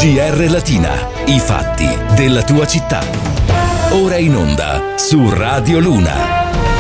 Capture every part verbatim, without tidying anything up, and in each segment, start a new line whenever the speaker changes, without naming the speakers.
G R Latina, i fatti della tua città. Ora in onda su Radio Luna.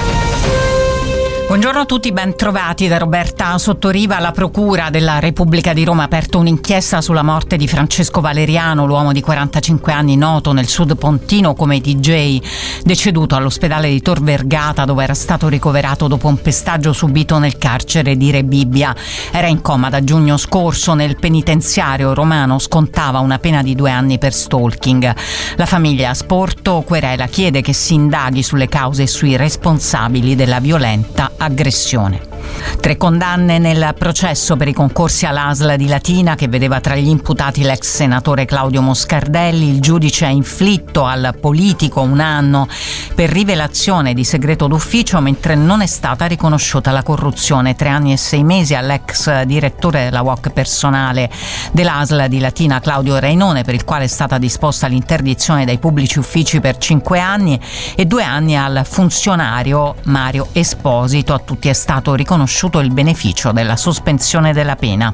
Buongiorno a tutti, ben trovati da Roberta Sottoriva. La Procura della Repubblica di Roma ha aperto un'inchiesta sulla morte di Francesco Valeriano, l'uomo di quarantacinque anni noto nel Sud Pontino come D J, deceduto all'ospedale di Tor Vergata, dove era stato ricoverato dopo un pestaggio subito nel carcere di Rebibbia. Era in coma da giugno scorso. Nel penitenziario romano scontava una pena di due anni per stalking. La famiglia ha sporto querela, chiede che si indaghi sulle cause e sui responsabili della violenta aggressione. Tre condanne nel processo per i concorsi all'A S L di Latina, che vedeva tra gli imputati l'ex senatore Claudio Moscardelli. Il giudice ha inflitto al politico un anno per rivelazione di segreto d'ufficio, mentre non è stata riconosciuta la corruzione. Tre anni e sei mesi all'ex direttore della U O C personale dell'A S L di Latina, Claudio Rainone, per il quale è stata disposta l'interdizione dai pubblici uffici per cinque anni, e due anni al funzionario Mario Esposito. A tutti è stato riconosciuto il beneficio della sospensione della pena.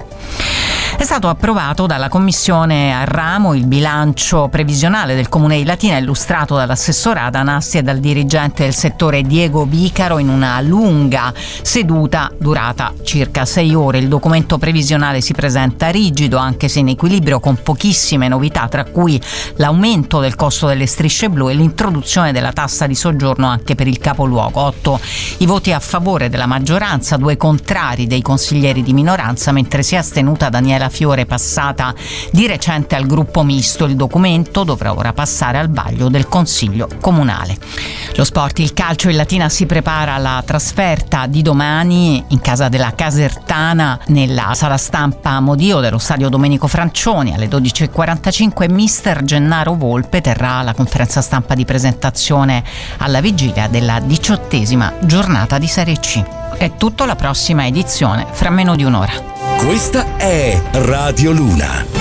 È stato approvato dalla Commissione a ramo il bilancio previsionale del Comune di Latina, illustrato dall'assessore ad Anassi e dal dirigente del settore Diego Vicaro in una lunga seduta durata circa sei ore. Il documento previsionale si presenta rigido, anche se in equilibrio, con pochissime novità, tra cui l'aumento del costo delle strisce blu e l'introduzione della tassa di soggiorno anche per il capoluogo. Otto i voti a favore della maggioranza, due contrari dei consiglieri di minoranza, mentre si è astenuta Daniela Fiore, passata di recente al gruppo misto. Il documento dovrà ora passare al vaglio del Consiglio Comunale. Lo sport, il calcio, il Latina si prepara alla trasferta di domani in casa della Casertana nella sala stampa Modio dello stadio Domenico Francioni. Alle dodici e quarantacinque mister Gennaro Volpe terrà la conferenza stampa di presentazione alla vigilia della diciottesima giornata di Serie C. È tutto, la prossima edizione fra meno di un'ora.
Questa è Radio Luna.